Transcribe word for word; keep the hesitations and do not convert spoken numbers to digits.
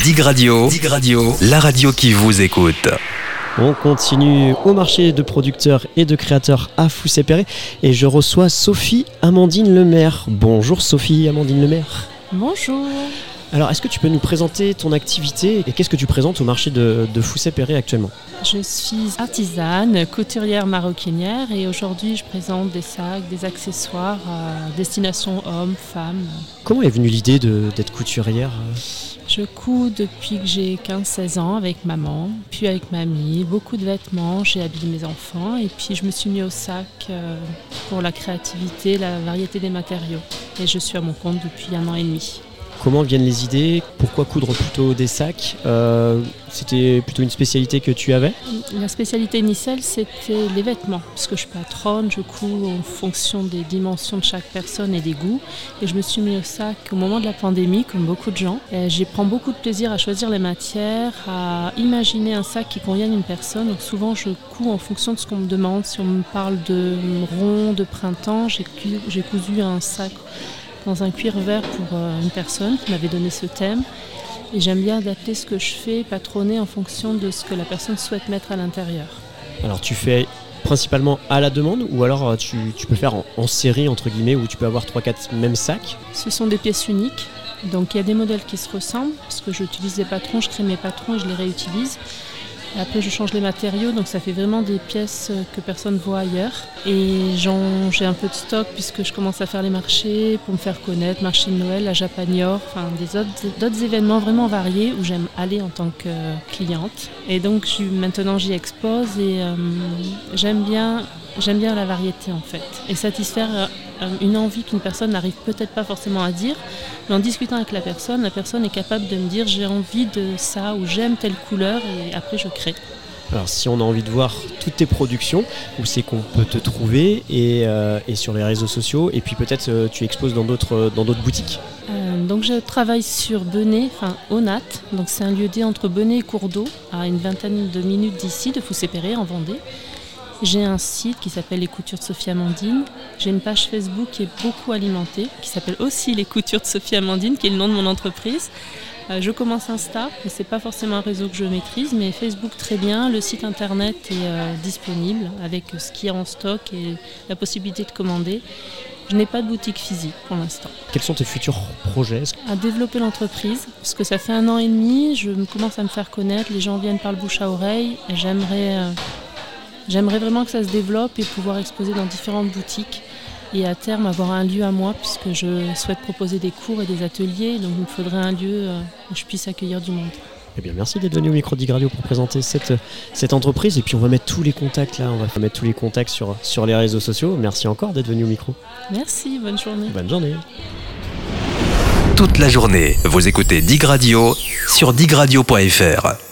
Dig Radio, Dig Radio, la radio qui vous écoute. On continue au marché de producteurs et de créateurs à Foussay-Perret et je reçois Sophie Amandine Lemaire. Bonjour Sophie Amandine Lemaire. Bonjour. Alors, est-ce que tu peux nous présenter ton activité et qu'est-ce que tu présentes au marché de, de Foussay-Perret actuellement ? Je suis artisane, couturière maroquinière et aujourd'hui je présente des sacs, des accessoires à destination hommes, femmes. Comment est venue l'idée de, d'être couturière ? Je couds depuis que j'ai quinze seize ans avec maman, puis avec mamie, beaucoup de vêtements, j'ai habillé mes enfants et puis je me suis mis au sac pour la créativité, la variété des matériaux. Et je suis à mon compte depuis un an et demi. Comment viennent les idées ? Pourquoi coudre plutôt des sacs ? euh, C'était plutôt une spécialité que tu avais ? La spécialité initiale, c'était les vêtements. Parce que je patronne, je couds en fonction des dimensions de chaque personne et des goûts. Et je me suis mis au sac au moment de la pandémie, comme beaucoup de gens. Et j'y prends beaucoup de plaisir à choisir les matières, à imaginer un sac qui convienne à une personne. Donc souvent, je couds en fonction de ce qu'on me demande. Si on me parle de rond, de printemps, j'ai, cu- j'ai cousu un sac dans un cuir vert pour une personne qui m'avait donné ce thème. Et j'aime bien adapter ce que je fais, patronner en fonction de ce que la personne souhaite mettre à l'intérieur. Alors tu fais principalement à la demande ou alors tu, tu peux faire en, en série entre guillemets où tu peux avoir trois quatre mêmes sacs ? Ce sont des pièces uniques. Donc il y a des modèles qui se ressemblent parce que j'utilise des patrons, je crée mes patrons et je les réutilise. Et après je change les matériaux, donc ça fait vraiment des pièces que personne ne voit ailleurs. Et j'en, j'ai un peu de stock puisque je commence à faire les marchés pour me faire connaître, marché de Noël, la Japanior, enfin des autres, d'autres événements vraiment variés où j'aime aller en tant que cliente. Et donc je, maintenant j'y expose et euh, j'aime bien, j'aime bien la variété en fait. Et satisfaire euh, une envie qu'une personne n'arrive peut-être pas forcément à dire. Mais en discutant avec la personne, la personne est capable de me dire j'ai envie de ça ou j'aime telle couleur et après je crée. Alors si on a envie de voir toutes tes productions, où c'est qu'on peut te trouver et, euh, et sur les réseaux sociaux et puis peut-être euh, tu exposes dans d'autres, euh, dans d'autres boutiques. Euh, donc je travaille sur Benay, enfin Onat, donc c'est un lieu dit entre Benay et Cours d'Eau, à une vingtaine de minutes d'ici, de Foussay-Perret en Vendée. J'ai un site qui s'appelle Les Coutures de Sophie Amandine. J'ai une page Facebook qui est beaucoup alimentée, qui s'appelle aussi Les Coutures de Sophie Amandine, qui est le nom de mon entreprise. Euh, je commence Insta, mais ce n'est pas forcément un réseau que je maîtrise, mais Facebook très bien. Le site internet est euh, disponible avec ce qu'il y a en stock et la possibilité de commander. Je n'ai pas de boutique physique pour l'instant. Quels sont tes futurs projets ? À développer l'entreprise, parce que ça fait un an et demi, je commence à me faire connaître, les gens viennent par le bouche à oreille. Et j'aimerais... Euh, J'aimerais vraiment que ça se développe et pouvoir exposer dans différentes boutiques et à terme avoir un lieu à moi puisque je souhaite proposer des cours et des ateliers. Donc il me faudrait un lieu où je puisse accueillir du monde. Eh bien, merci d'être venu au micro Dig Radio pour présenter cette, cette entreprise. Et puis on va mettre tous les contacts là, on va mettre tous les contacts sur, sur les réseaux sociaux. Merci encore d'être venu au micro. Merci, bonne journée. Bonne journée. Toute la journée, vous écoutez Dig Radio sur dig radio point f r.